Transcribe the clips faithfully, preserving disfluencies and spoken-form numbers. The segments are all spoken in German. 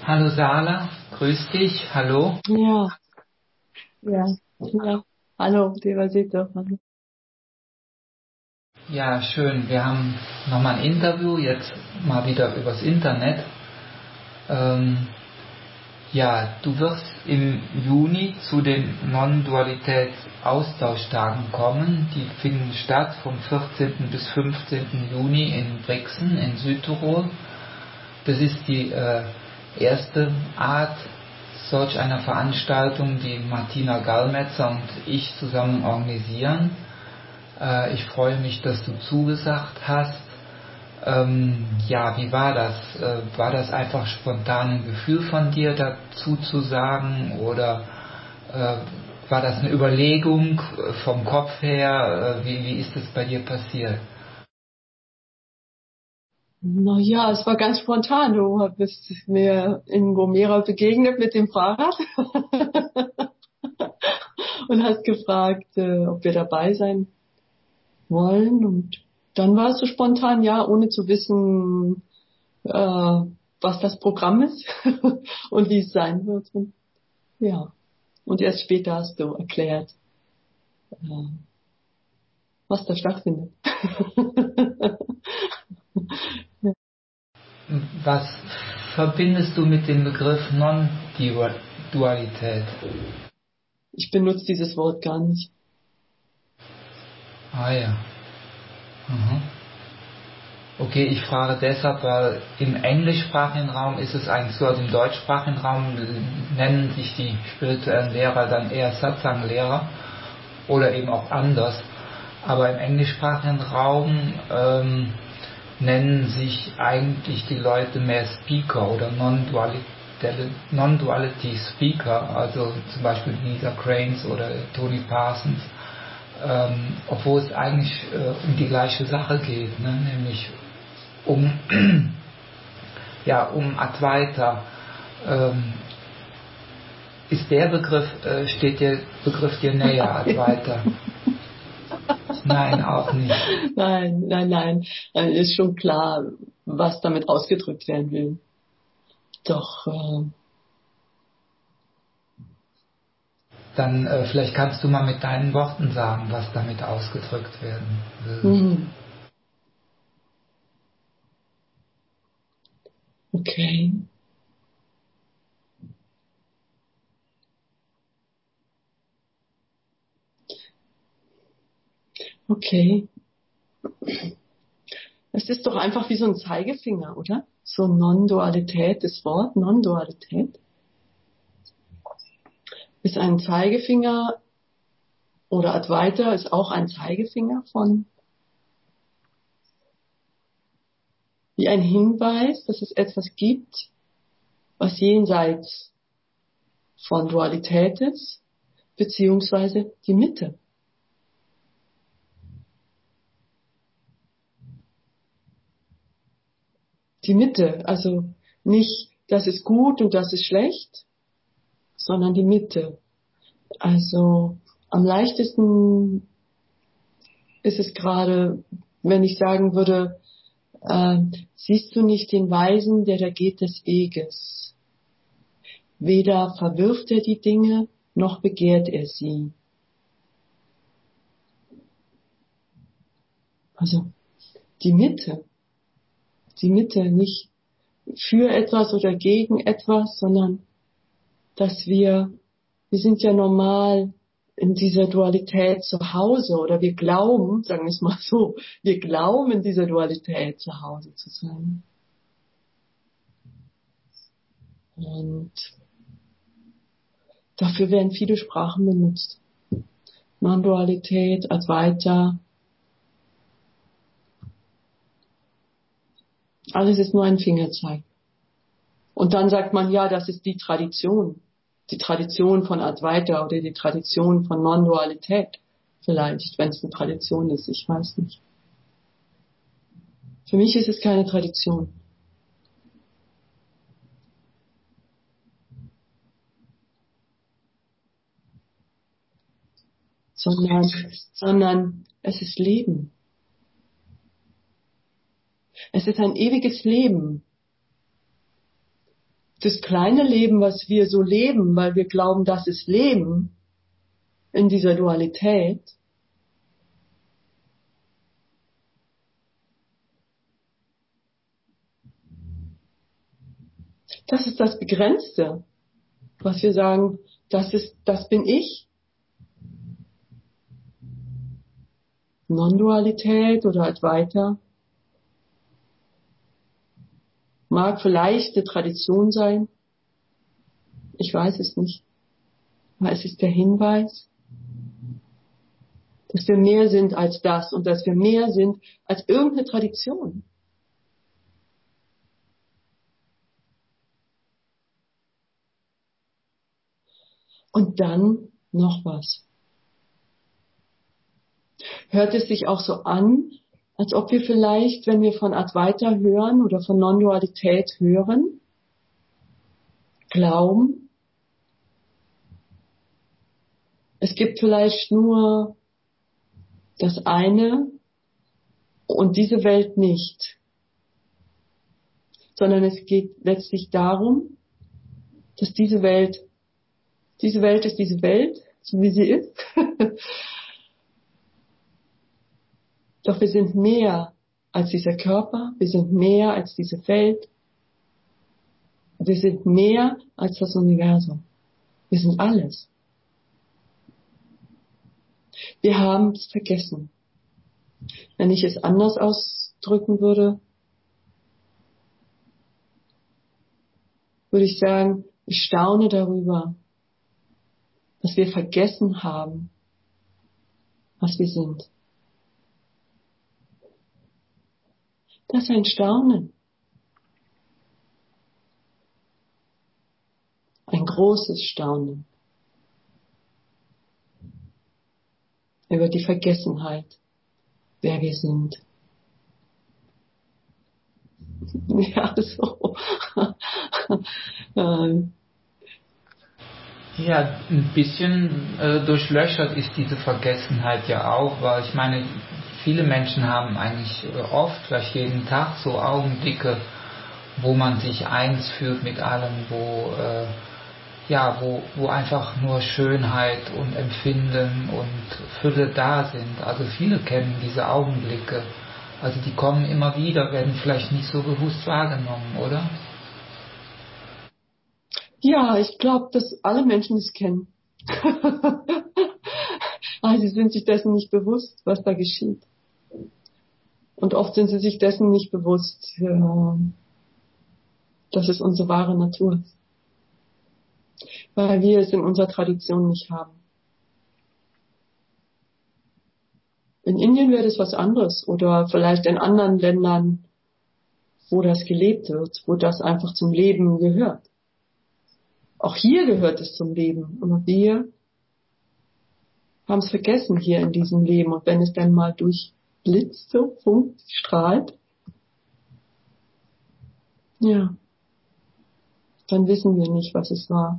Hallo Sala, grüß dich, hallo. Ja, ja, ja. Hallo, Devasita. Hallo. Ja, schön, wir haben nochmal ein Interview, jetzt mal wieder übers Internet. Ähm, ja, du wirst im Juni zu den Non-Dualitäts-Austauschtagen kommen. Die finden statt vom vierzehnten bis fünfzehnten Juni in Brixen in Südtirol. Das ist die äh, erste Art solch einer Veranstaltung, die Martina Gallmetzer und ich zusammen organisieren. Äh, ich freue mich, dass du zugesagt hast. Ähm, ja, wie war das? Äh, war das einfach spontan ein Gefühl von dir, dazu zu sagen? Oder äh, war das eine Überlegung äh, vom Kopf her? Äh, wie, wie ist es bei dir passiert? Na ja, es war ganz spontan. Du bist mir in Gomera begegnet mit dem Fahrrad und hast gefragt, äh, ob wir dabei sein wollen. Und dann war es so spontan, ja, ohne zu wissen, äh, was das Programm ist und wie es sein wird. Und, ja, und erst später hast du erklärt, äh, was da stattfindet. Was verbindest du mit dem Begriff Non-Dualität? Ich benutze dieses Wort gar nicht. Ah ja. Mhm. Okay, ich frage deshalb, weil im englischsprachigen Raum ist es eigentlich so, also im deutschsprachigen Raum nennen sich die spirituellen Lehrer dann eher Satsang-Lehrer oder eben auch anders. Aber im englischsprachigen Raum ähm, nennen sich eigentlich die Leute mehr Speaker oder Non-Duality, Non-Duality Speaker, also zum Beispiel Lisa Cranes oder Tony Parsons, ähm, obwohl es eigentlich äh, um die gleiche Sache geht, ne? Nämlich um, ja, um Advaita. Ähm, ist der Begriff, äh, steht der Begriff dir näher, Advaita? Nein, auch nicht. Nein, nein, nein. Äh, Ist schon klar, was damit ausgedrückt werden will. Doch, äh, Dann äh, vielleicht kannst du mal mit deinen Worten sagen, was damit ausgedrückt werden will. hm, okay, okay. Es ist doch einfach wie so ein Zeigefinger, oder? So Non-Dualität, das Wort Non-Dualität ist ein Zeigefinger oder Advaita ist auch ein Zeigefinger von, wie ein Hinweis, dass es etwas gibt, was jenseits von Dualität ist, beziehungsweise die Mitte. Die Mitte, also nicht, das ist gut und das ist schlecht, sondern die Mitte. Also am leichtesten ist es gerade, wenn ich sagen würde, äh, siehst du nicht den Weisen, der da geht des Weges. Weder verwirft er die Dinge, noch begehrt er sie. Also die Mitte, die Mitte, nicht für etwas oder gegen etwas, sondern dass wir, wir sind ja normal in dieser Dualität zu Hause oder wir glauben, sagen wir es mal so, wir glauben in dieser Dualität zu Hause zu sein. Und dafür werden viele Sprachen benutzt. Non-Dualität, Advaita, alles ist nur ein Fingerzeig. Und dann sagt man, ja, das ist die Tradition. Die Tradition von Advaita oder die Tradition von Non-Dualität. Vielleicht, wenn es eine Tradition ist, ich weiß nicht. Für mich ist es keine Tradition. sondern, sondern es ist Leben. Es ist ein ewiges Leben. das kleine Leben, was wir so leben, weil wir glauben, das ist Leben in dieser Dualität, das ist das Begrenzte, was wir sagen, das ist, das bin ich. Non-Dualität oder Advaita mag vielleicht eine Tradition sein. Ich weiß es nicht. Aber es ist der Hinweis, dass wir mehr sind als das und dass wir mehr sind als irgendeine Tradition. Und dann noch was. Hört es sich auch so an, als ob wir vielleicht, wenn wir von Advaita hören oder von Non-Dualität hören, glauben, es gibt vielleicht nur das eine und diese Welt nicht, sondern es geht letztlich darum, dass diese Welt, diese Welt ist diese Welt, so wie sie ist, doch wir sind mehr als dieser Körper, wir sind mehr als diese Welt, wir sind mehr als das Universum, wir sind alles. Wir haben es vergessen. Wenn ich es anders ausdrücken würde, würde ich sagen, ich staune darüber, dass wir vergessen haben, was wir sind. Das ist ein Staunen. Ein großes Staunen über die Vergessenheit, wer wir sind. Ja, so. Ja, ein bisschen äh, durchlöchert ist diese Vergessenheit ja auch, weil ich meine, viele Menschen haben eigentlich äh, oft, vielleicht jeden Tag, so Augenblicke, wo man sich eins fühlt mit allem, wo äh, ja, wo, wo einfach nur Schönheit und Empfinden und Fülle da sind. Also viele kennen diese Augenblicke. Also die kommen immer wieder, werden vielleicht nicht so bewusst wahrgenommen, oder? Ja, ich glaube, dass alle Menschen es kennen. Aber sie sind sich dessen nicht bewusst, was da geschieht. Und oft sind sie sich dessen nicht bewusst, dass es unsere wahre Natur ist. Weil wir es in unserer Tradition nicht haben. In Indien wäre das was anderes oder vielleicht in anderen Ländern, wo das gelebt wird, wo das einfach zum Leben gehört. Auch hier gehört es zum Leben, aber wir haben es vergessen hier in diesem Leben und wenn es dann mal durchblitzt, so funkt, strahlt, ja, dann wissen wir nicht, was es war.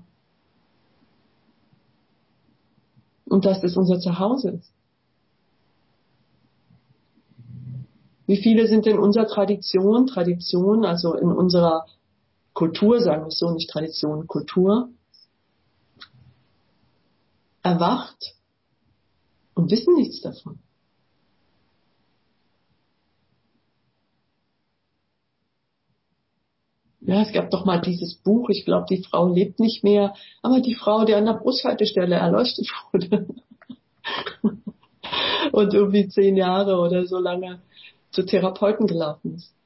Und dass das unser Zuhause ist. Wie viele sind in unserer Tradition, Tradition, also in unserer Kultur, sagen wir es so, nicht Tradition, Kultur, erwacht und wissen nichts davon. Ja, es gab doch mal dieses Buch, ich glaube, die Frau lebt nicht mehr, aber die Frau, die an der Bushaltestelle erleuchtet wurde und irgendwie zehn Jahre oder so lange zu Therapeuten gelaufen ist.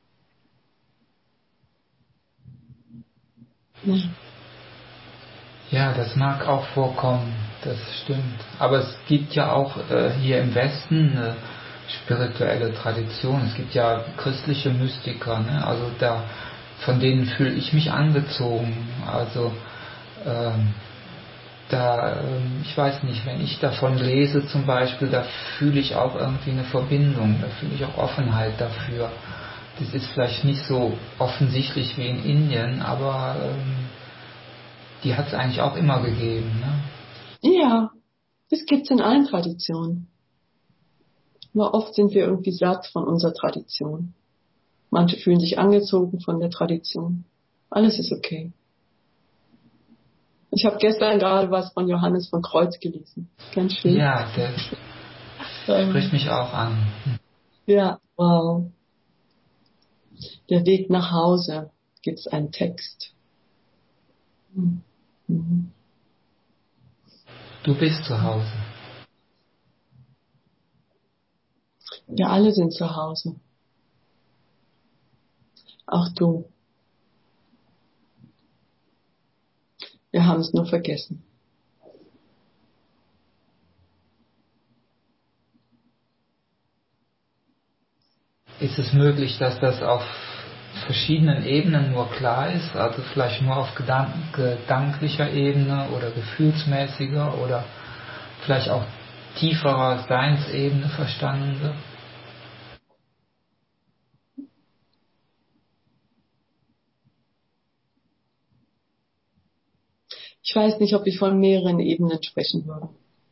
Ja. Ja, das mag auch vorkommen, das stimmt. Aber es gibt ja auch äh, hier im Westen eine spirituelle Tradition. Es gibt ja christliche Mystiker, ne? Also da, von denen fühle ich mich angezogen. Also ähm, da, ähm, ich weiß nicht, wenn ich davon lese zum Beispiel, da fühle ich auch irgendwie eine Verbindung, da fühle ich auch Offenheit dafür. Das ist vielleicht nicht so offensichtlich wie in Indien, aber ähm, die hat es eigentlich auch immer gegeben, ne? Ja, das gibt's in allen Traditionen. Nur oft sind wir irgendwie satt von unserer Tradition. Manche fühlen sich angezogen von der Tradition. Alles ist okay. Ich habe gestern gerade was von Johannes von Kreuz gelesen. Ganz schön. Ja, der spricht mich auch an. Ja, wow. Der Weg nach Hause, gibt's einen Text. Mhm. Du bist zu Hause. Wir alle sind zu Hause. Auch du. Wir haben es nur vergessen. Ist es möglich, dass das auf verschiedenen Ebenen nur klar ist? Also vielleicht nur auf gedank- gedanklicher Ebene oder gefühlsmäßiger oder vielleicht auch tieferer Seinsebene verstanden wird? Ich weiß nicht, ob ich von mehreren Ebenen sprechen würde.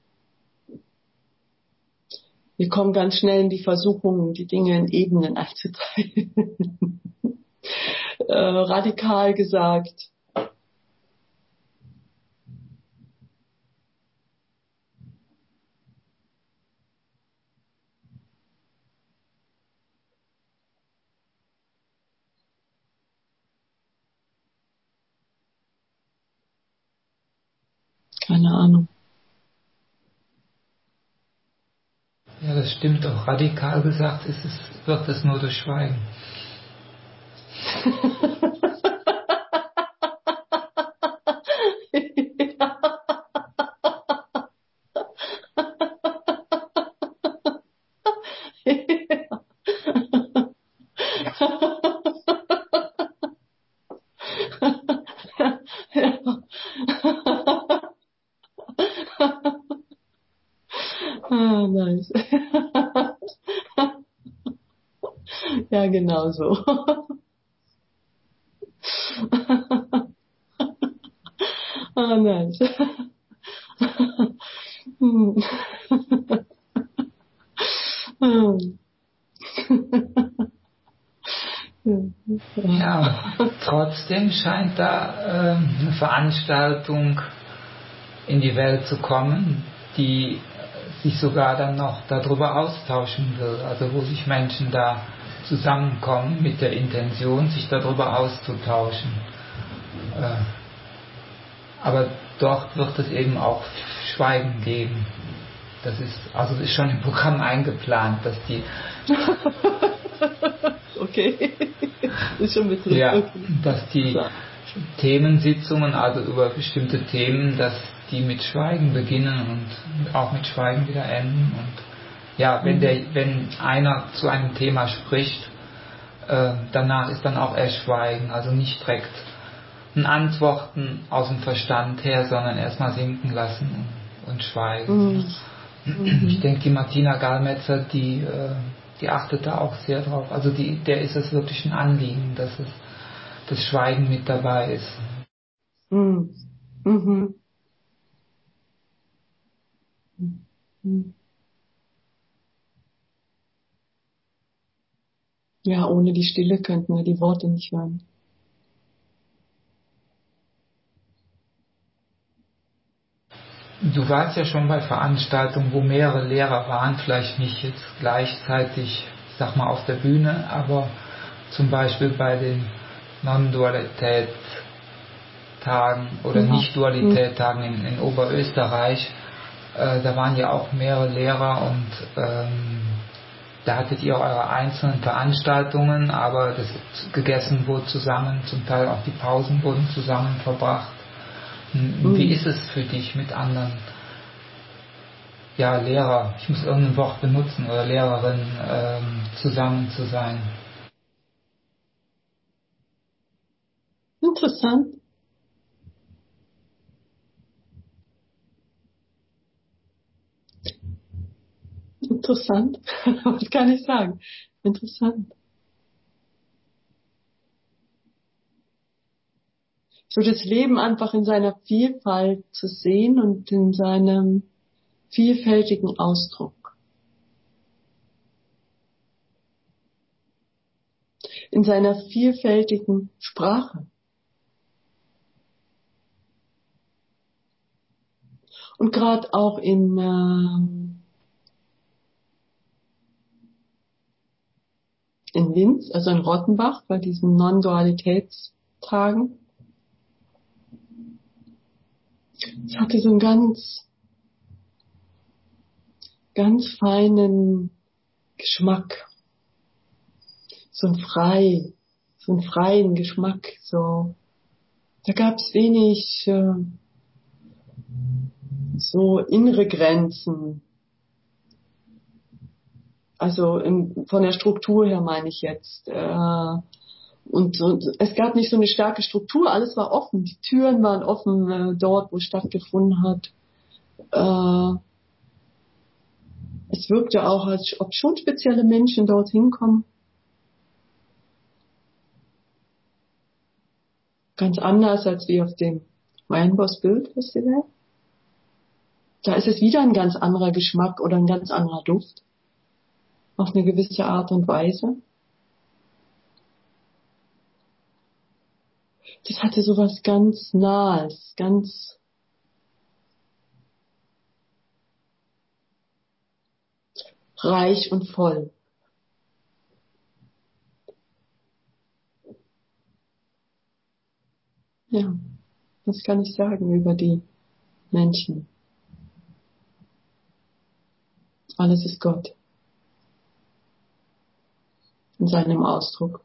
Wir kommen ganz schnell in die Versuchung, die Dinge in Ebenen einzuteilen. äh, radikal gesagt. Keine Ahnung. Ja, das stimmt auch. Radikal gesagt ist es, wird es nur durch Schweigen. Ah, nice. Ja, genau so. Ah, nice. Hm. Ja, trotzdem scheint da ähm, eine Veranstaltung in die Welt zu kommen, die sich sogar dann noch darüber austauschen will. Also wo sich Menschen da zusammenkommen mit der Intention, sich darüber auszutauschen. Äh, aber dort wird es eben auch Schweigen geben. Das ist, also ist schon im Programm eingeplant, dass die Okay. Ist schon mit drin. ja, Okay. dass die Themensitzungen, also über bestimmte Themen, dass die mit Schweigen beginnen und auch mit Schweigen wieder enden. Und ja, wenn der, wenn einer zu einem Thema spricht, äh, danach ist dann auch erst Schweigen, also nicht direkt ein Antworten aus dem Verstand her, sondern erstmal sinken lassen und, und schweigen. Mhm. Ich denke, die Martina Gallmetzer, die, äh, die achtet da auch sehr drauf. Also die, der ist es wirklich ein Anliegen, dass es das Schweigen mit dabei ist. Mhm. Mhm. Mhm. Ja, ohne die Stille könnten wir die Worte nicht hören. Du warst ja schon bei Veranstaltungen, wo mehrere Lehrer waren, vielleicht nicht jetzt gleichzeitig, ich sag mal, auf der Bühne, aber zum Beispiel bei den Non-Dualität-Tagen oder Ja. Nicht-Dualität-Tagen in, in Oberösterreich. Äh, da waren ja auch mehrere Lehrer und ähm, da hattet ihr eure einzelnen Veranstaltungen, aber das gegessen wurde zusammen, zum Teil auch die Pausen wurden zusammen verbracht. Wie ist es für dich mit anderen, ja, Lehrer, ich muss irgendein Wort benutzen, oder Lehrerin, ähm, zusammen zu sein? Interessant. Interessant. Was kann ich sagen? Interessant. So das Leben einfach in seiner Vielfalt zu sehen und in seinem vielfältigen Ausdruck. In seiner vielfältigen Sprache. Und gerade auch in äh, in Linz, also in Rottenbach, bei diesen Non-Dualitätstagen, es hatte so einen ganz, ganz feinen Geschmack, so ein frei, so einen freien Geschmack, so. Da gab es wenig äh, so innere Grenzen. Also im, von der Struktur her meine ich jetzt. Äh, und, und es gab nicht so eine starke Struktur, alles war offen. Die Türen waren offen äh, dort, wo es stattgefunden hat. Äh, es wirkte auch, als ob schon spezielle Menschen dorthin kommen. Ganz anders als wie auf dem Rainbow Spirit Festival. Da ist es wieder ein ganz anderer Geschmack oder ein ganz anderer Duft. Auf eine gewisse Art und Weise. Das hatte so was ganz Nahes, ganz reich und voll. Ja, das kann ich sagen über die Menschen. Alles ist Gott in seinem Ausdruck.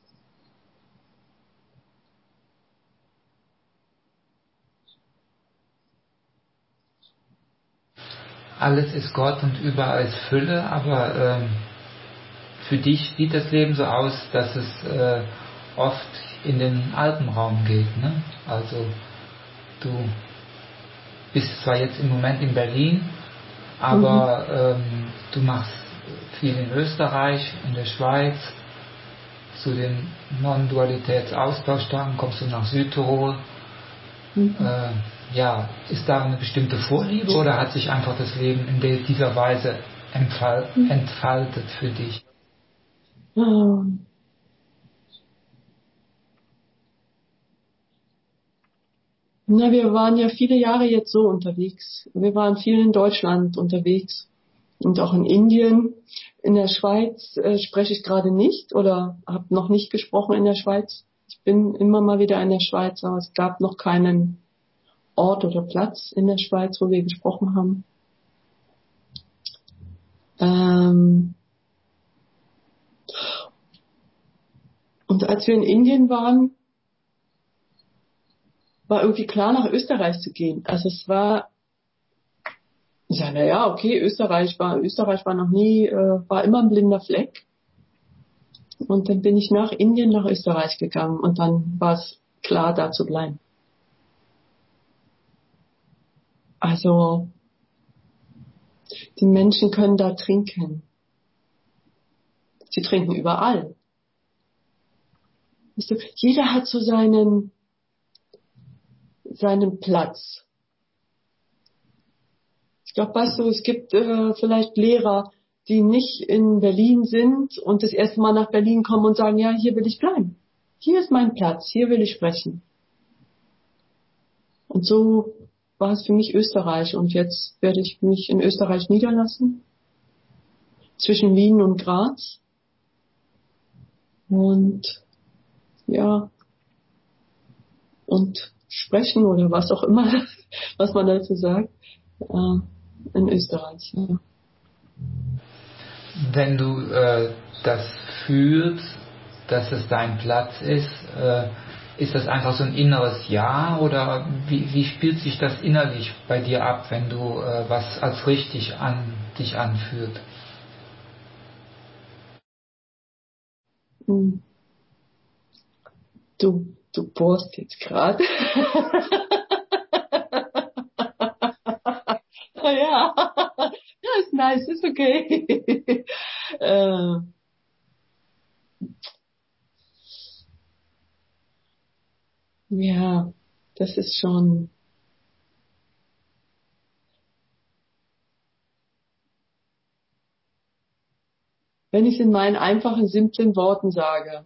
Alles ist Gott und überall ist Fülle, aber ähm, für dich sieht das Leben so aus, dass es äh, oft in den Alpenraum geht, ne? Also du bist zwar jetzt im Moment in Berlin, aber mhm. ähm, du machst viel in Österreich, in der Schweiz. Zu den Non-Dualitäts-Austauschtagen kommst du nach Südtirol. Mhm. Äh, ja, ist da eine bestimmte Vorliebe oder hat sich einfach das Leben in dieser Weise entfal- mhm. entfaltet für dich? Oh. Na, wir waren ja viele Jahre jetzt so unterwegs. Wir waren viel in Deutschland unterwegs und auch in Indien. In der Schweiz äh, spreche ich gerade nicht oder habe noch nicht gesprochen in der Schweiz. Ich bin immer mal wieder in der Schweiz, aber es gab noch keinen Ort oder Platz in der Schweiz, wo wir gesprochen haben. Ähm und als wir in Indien waren, war irgendwie klar, nach Österreich zu gehen. Also es war, ja, naja, okay, Österreich war, Österreich war noch nie, äh, war immer ein blinder Fleck. Und dann bin ich nach Indien, nach Österreich gegangen und dann war es klar, da zu bleiben. Also, die Menschen können da trinken. Sie trinken überall. Weißt du, jeder hat so seinen, seinen Platz. Ich glaube, weißt du, es gibt äh, vielleicht Lehrer, die nicht in Berlin sind und das erste Mal nach Berlin kommen und sagen, ja, hier will ich bleiben. Hier ist mein Platz, hier will ich sprechen. Und so war es für mich Österreich und jetzt werde ich mich in Österreich niederlassen, zwischen Wien und Graz. Und ja, und sprechen oder was auch immer, was man dazu sagt, äh, in Österreich. Ja. Wenn du äh, das fühlst, dass es dein Platz ist, äh, ist das einfach so ein inneres Ja oder wie, wie spielt sich das innerlich bei dir ab, wenn du äh, was als richtig an dich anfühlt? Du, du bohrst jetzt gerade. Ja, ja, ist nice, ist okay. äh, ja, das ist schon. Wenn ich es in meinen einfachen, simplen Worten sage,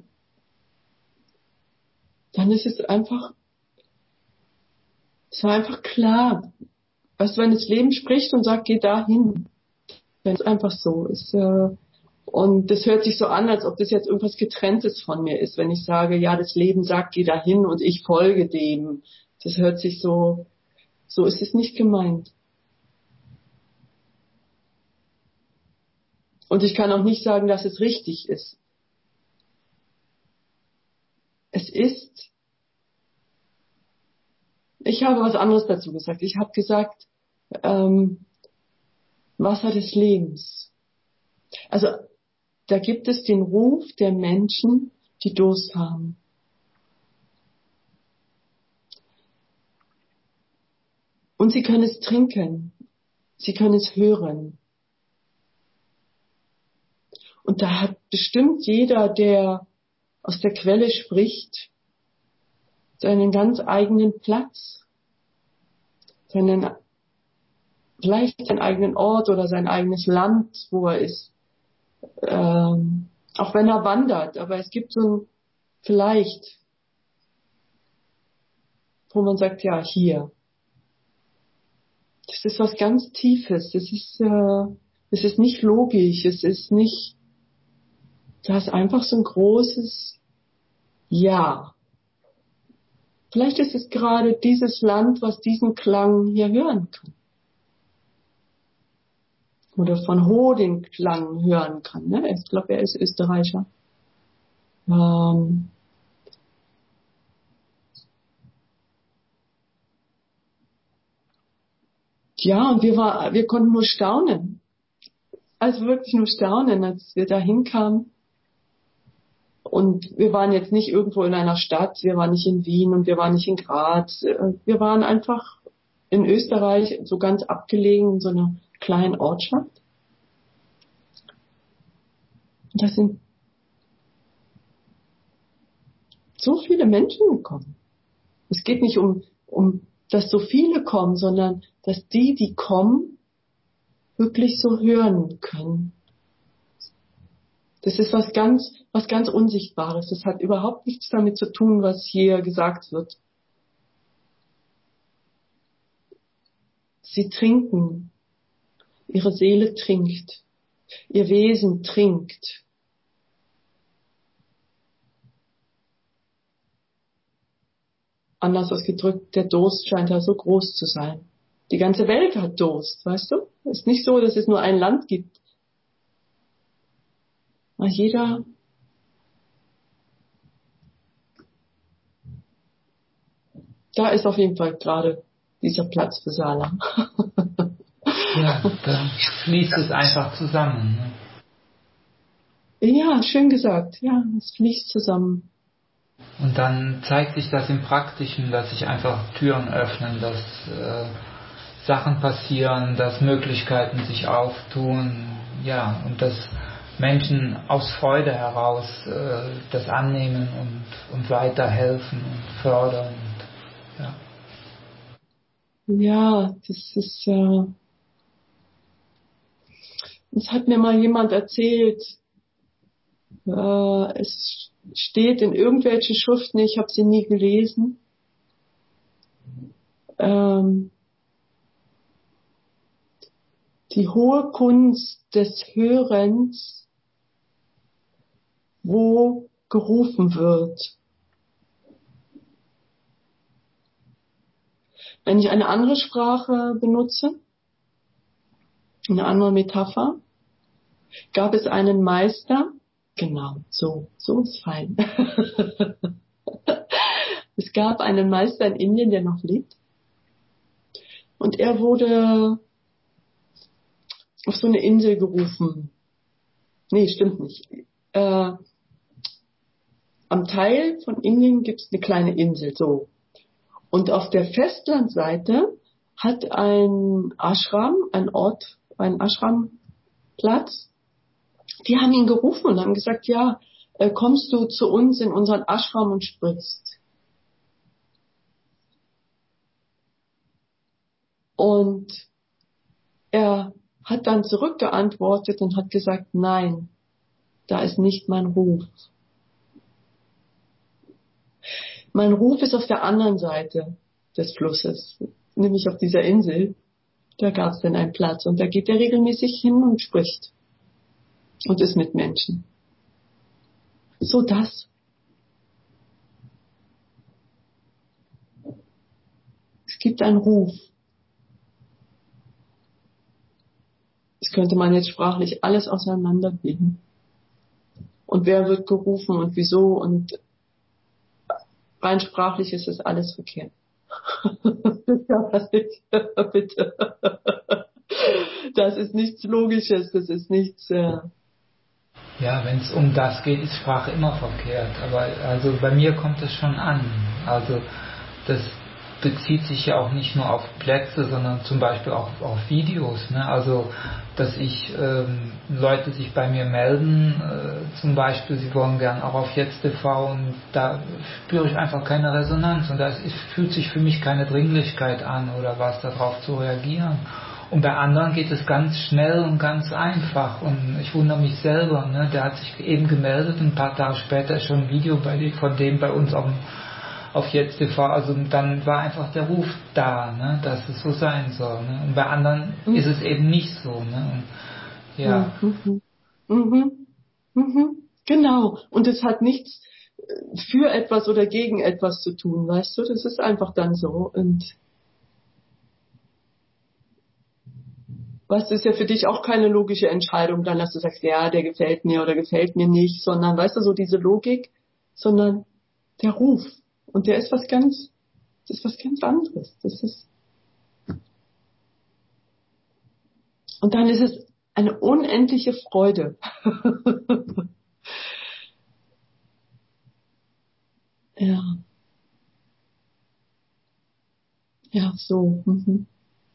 dann ist es einfach, es war einfach klar, weißt du, wenn das Leben spricht und sagt, geh dahin, wenn es einfach so ist. Äh, und das hört sich so an, als ob das jetzt irgendwas Getrenntes von mir ist, wenn ich sage, ja, das Leben sagt, geh dahin und ich folge dem. Das hört sich so, so ist es nicht gemeint. Und ich kann auch nicht sagen, dass es richtig ist. Es ist, ich habe was anderes dazu gesagt. Ich habe gesagt, ähm, Wasser des Lebens. Also da gibt es den Ruf der Menschen, die Durst haben. Und sie können es trinken. Sie können es hören. Und da hat bestimmt jeder, der aus der Quelle spricht, seinen ganz eigenen Platz. Seinen, vielleicht seinen eigenen Ort oder sein eigenes Land, wo er ist. Ähm, auch wenn er wandert. Aber es gibt so ein vielleicht, wo man sagt, ja, hier. Das ist was ganz Tiefes. Das ist, äh, das ist nicht logisch. Es ist nicht, da ist einfach so ein großes Ja. Vielleicht ist es gerade dieses Land, was diesen Klang hier hören kann. Oder von Ho den Klang hören kann. Ne? Ich glaube, er ist Österreicher. Ähm, ja, und wir, war, wir konnten nur staunen. Also wirklich nur staunen, als wir da hinkamen. Und wir waren jetzt nicht irgendwo in einer Stadt, wir waren nicht in Wien und wir waren nicht in Graz. Wir waren einfach in Österreich, so ganz abgelegen, in so einer kleinen Ortschaft. Und da sind so viele Menschen gekommen. Es geht nicht um, um, dass so viele kommen, sondern dass die, die kommen, wirklich so hören können. Das ist was ganz, was ganz Unsichtbares. Das hat überhaupt nichts damit zu tun, was hier gesagt wird. Sie trinken. Ihre Seele trinkt. Ihr Wesen trinkt. Anders ausgedrückt, der Durst scheint ja so groß zu sein. Die ganze Welt hat Durst, weißt du? Es ist nicht so, dass es nur ein Land gibt. Aber jeder da ist auf jeden Fall gerade dieser Platz für Sala. Ja, da fließt es einfach zusammen. Ne? Ja, schön gesagt. Ja, es fließt zusammen. Und dann zeigt sich das im Praktischen, dass sich einfach Türen öffnen, dass äh, Sachen passieren, dass Möglichkeiten sich auftun, ja, und dass Menschen aus Freude heraus äh, das annehmen und, und weiterhelfen und fördern. Und, ja. Ja, das ist, äh, das hat mir mal jemand erzählt. Äh, es steht in irgendwelchen Schriften, ich habe sie nie gelesen. Ähm, die hohe Kunst des Hörens, wo gerufen wird. Wenn ich eine andere Sprache benutze, eine andere Metapher, gab es einen Meister, genau, so, so ist fein. Es gab einen Meister in Indien, der noch lebt. Und er wurde auf so eine Insel gerufen. Nee, stimmt nicht. Äh, am Teil von Indien gibt es eine kleine Insel, so. Und auf der Festlandseite hat ein Ashram, ein Ort, ein Ashramplatz, die haben ihn gerufen und haben gesagt, ja, äh, kommst du zu uns in unseren Ashram und sprichst. Und er hat dann zurückgeantwortet und hat gesagt, nein, da ist nicht mein Ruf. Mein Ruf ist auf der anderen Seite des Flusses, nämlich auf dieser Insel. Da gab es dann einen Platz und da geht er regelmäßig hin und spricht und ist mit Menschen. So das. Es gibt einen Ruf. Das könnte man jetzt sprachlich alles auseinanderbiegen. Und wer wird gerufen und wieso und rein sprachlich ist das alles verkehrt. Ja, bitte. Das ist nichts Logisches, das ist nichts... Äh ja, wenn es um das geht, ist Sprache immer verkehrt. Aber also bei mir kommt es schon an. Also das bezieht sich ja auch nicht nur auf Plätze, sondern zum Beispiel auch auf Videos. Ne? Also dass ich ähm, Leute sich bei mir melden, äh, zum Beispiel, sie wollen gern auch auf Jetzt T V und da spüre ich einfach keine Resonanz und da ist, fühlt sich für mich keine Dringlichkeit an oder was, darauf zu reagieren. Und bei anderen geht es ganz schnell und ganz einfach und ich wundere mich selber, ne? Der hat sich eben gemeldet und ein paar Tage später ist schon ein Video bei dem, von dem bei uns auf, auf Jetzt T V, also dann war einfach der Ruf da, ne? Dass es so sein soll. Ne? Und bei anderen mhm. ist es eben nicht so. Ne? Und, ja. Mhm. Mhm. Mhm. Genau. Und es hat nichts für etwas oder gegen etwas zu tun, weißt du? Das ist einfach dann so. Und weißt du, ist ja für dich auch keine logische Entscheidung, dann, dass du sagst, ja, der gefällt mir oder gefällt mir nicht, sondern, weißt du, so diese Logik, sondern der Ruf. Und der ist was ganz, das ist was ganz anderes. Das ist, und dann ist es eine unendliche Freude. Ja. Ja, so. Mhm.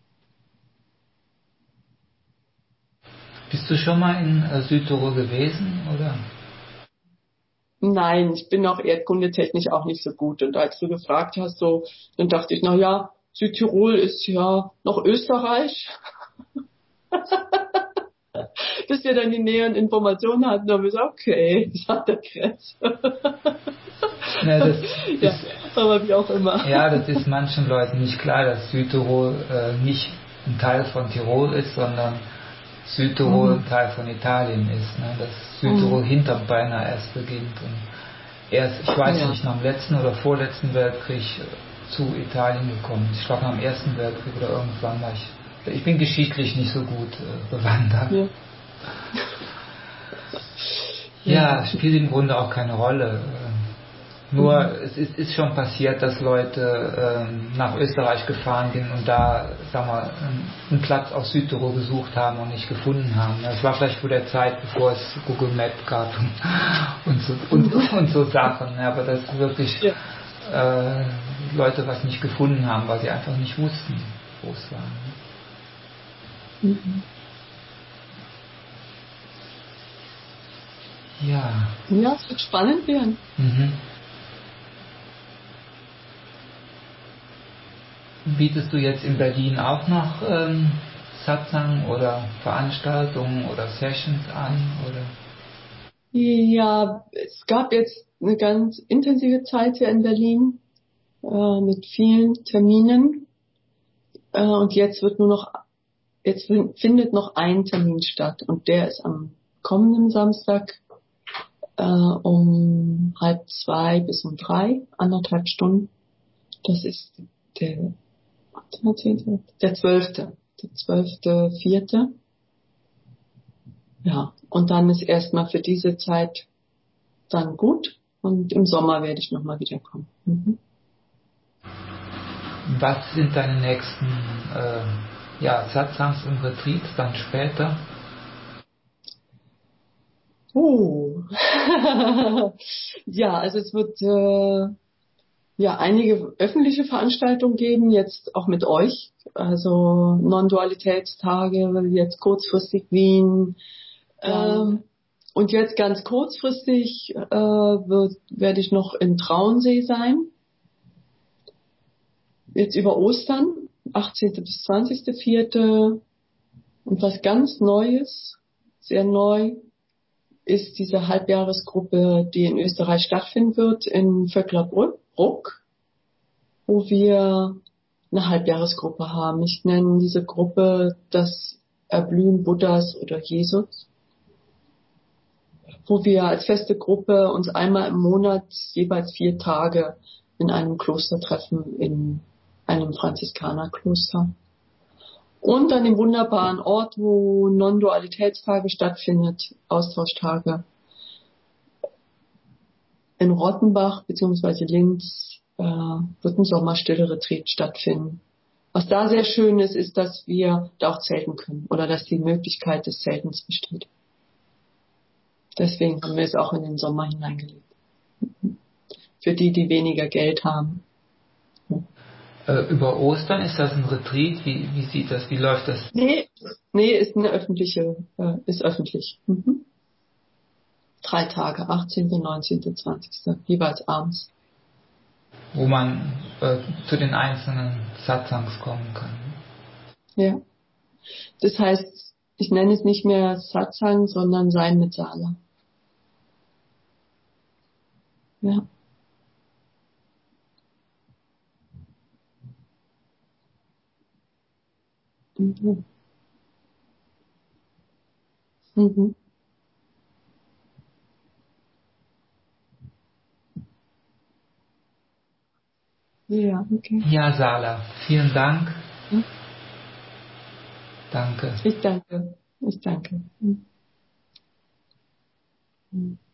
Bist du schon mal in äh, Südtirol gewesen, oder? Nein, ich bin auch erdkundetechnisch auch nicht so gut. Und als du gefragt hast, so, dann dachte ich, na ja, Südtirol ist ja noch Österreich. Bis wir dann die näheren Informationen hatten, haben wir gesagt, okay, das hat der Grenze. Ja, das ja, ist, aber wie auch immer. Ja, das ist manchen Leuten nicht klar, dass Südtirol äh, nicht ein Teil von Tirol ist, sondern Südtirol mhm. ein Teil von Italien ist. Ne? Dass Südtirol mhm. hinter Beinahe erst beginnt. Und erst, ich weiß ja. nicht, nach dem letzten oder vorletzten Weltkrieg zu Italien gekommen. Ich glaube nach dem Ersten Weltkrieg oder irgendwann war ich. Ich bin geschichtlich nicht so gut äh, bewandert. Ja. Ja, spielt im Grunde auch keine Rolle. Nur mhm. es ist, ist schon passiert, dass Leute ähm, nach Österreich gefahren sind und da, sag mal, einen Platz auf Südtirol gesucht haben und nicht gefunden haben. Das war vielleicht vor der Zeit, bevor es Google Map gab und, und, so, und, und so Sachen. Aber dass wirklich ja. äh, Leute was nicht gefunden haben, weil sie einfach nicht wussten, wo es war. Mhm. Ja. Ja, es wird spannend werden. Mhm. Bietest du jetzt in Berlin auch noch ähm, Satsang oder Veranstaltungen oder Sessions an? Oder? Ja, es gab jetzt eine ganz intensive Zeit hier in Berlin äh, mit vielen Terminen äh, und jetzt wird nur noch, jetzt findet noch ein Termin statt und der ist am kommenden Samstag äh, um halb zwei bis um drei, anderthalb Stunden. Das ist der Der zwölfte. Der zwölfte, vierte. Ja. Und dann ist erstmal für diese Zeit dann gut. Und im Sommer werde ich nochmal wiederkommen. Mhm. Was sind deine nächsten äh, ja, Satsangs und Retreats dann später? Oh. Ja, also es wird äh, ja einige öffentliche Veranstaltungen geben, jetzt auch mit euch. Also Non-Dualitätstage, jetzt kurzfristig Wien. Ähm, und jetzt ganz kurzfristig äh, wird, werde ich noch in Traunsee sein. Jetzt über Ostern, achtzehnten bis zwanzigsten vierte Und was ganz Neues, sehr neu, ist diese Halbjahresgruppe, die in Österreich stattfinden wird, in Vöcklerbruck, wo wir eine Halbjahresgruppe haben. Ich nenne diese Gruppe das Erblühen Buddhas oder Jesus, wo wir als feste Gruppe uns einmal im Monat jeweils vier Tage in einem Kloster treffen, in einem Franziskanerkloster. Und an dem wunderbaren Ort, wo Non-Dualitätstage stattfindet, Austauschtage, in Rottenbach bzw. Linz äh, wird ein Sommerstille-Retreat stattfinden. Was da sehr schön ist, ist, dass wir da auch zelten können oder dass die Möglichkeit des Zeltens besteht. Deswegen haben wir es auch in den Sommer hineingelegt. Für die, die weniger Geld haben. Äh, über Ostern ist das ein Retreat? Wie, wie sieht das? Wie läuft das? Nee, nee, ist eine öffentliche, äh, ist öffentlich. Mhm. Drei Tage, achtzehnten, neunzehnten, zwanzigsten jeweils abends. Wo man äh, zu den einzelnen Satsangs kommen kann. Ja. Das heißt, ich nenne es nicht mehr Satsang, sondern Sein mit Sala. Ja. Mhm. Mhm. Ja, okay. Ja, Sala, vielen Dank. Ja. Danke. Ich danke. Ich danke. Mhm. Mhm.